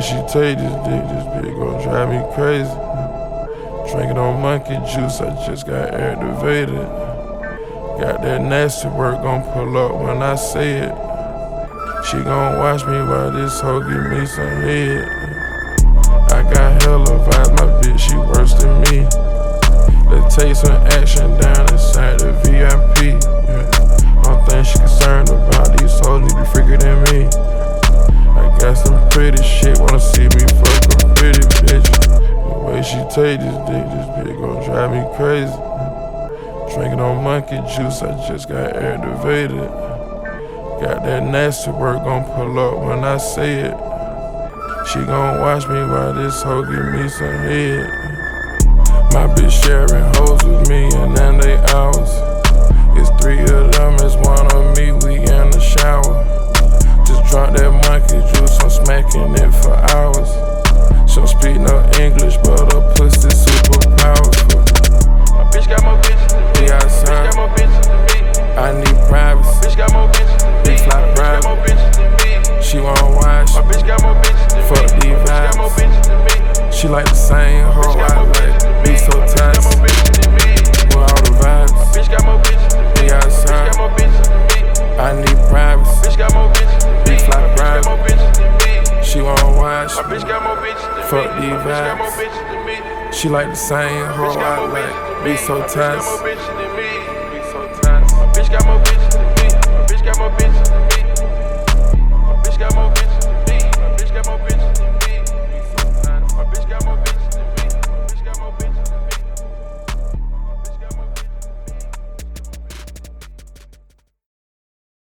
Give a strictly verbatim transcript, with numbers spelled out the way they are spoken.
she take this dick, this bitch gon' drive me crazy. Drinking on monkey juice, I just got activated. Got that nasty work gon' pull up when I say it. She gon' watch me while this hoe give me some head. I got hella vibes, my bitch, she worse than me. Let's take some action down inside the V I P. Yeah. Only thing she concerned about, these hoes need to be freaker than me. I got some pretty shit, wanna see me fuck a pretty bitch. The way she take this dick, this bitch gon' drive me crazy. Drinking on monkey juice, I just got activated. Got that nasty work gon' pull up when I say it. She gon' watch me while this hoe give me some head. My bitch sharing hoes with me and then they ours. It's three of them, it's one of me, we in the shower. Just drop that monkey juice, I'm smacking it for hours. She don't speak no English, but her pussy super powerful. My bitch got more bitches than me. We outside. My bitch got more bitches than me. I need privacy. My bitch got more bitches than me. We fly My bitch private. got more bitches than me. She won't watch. My bitch got more bitches than Fuck me. these My bitch got more vibes. bitches than me. She like the same hoe Bitch got I more bitches than like. me. Be so My bitch tight. got more bitches than me. With all the vibes. My bitch got more bitches than me. We My bitch outside. got more bitches than me. I need privacy. My bitch got more bitches than me. We fly My bitch got private. more bitches than me. She won't watch. My bitch got more bitches than me. Fuck these My bitch got more vibes. bitches than me. She like the same hoe Bitch got I more bitches like. than Be me. so My bitch got tight. more bitches than me. Be so tight. My bitch got more bitches than me. My bitch got more bitches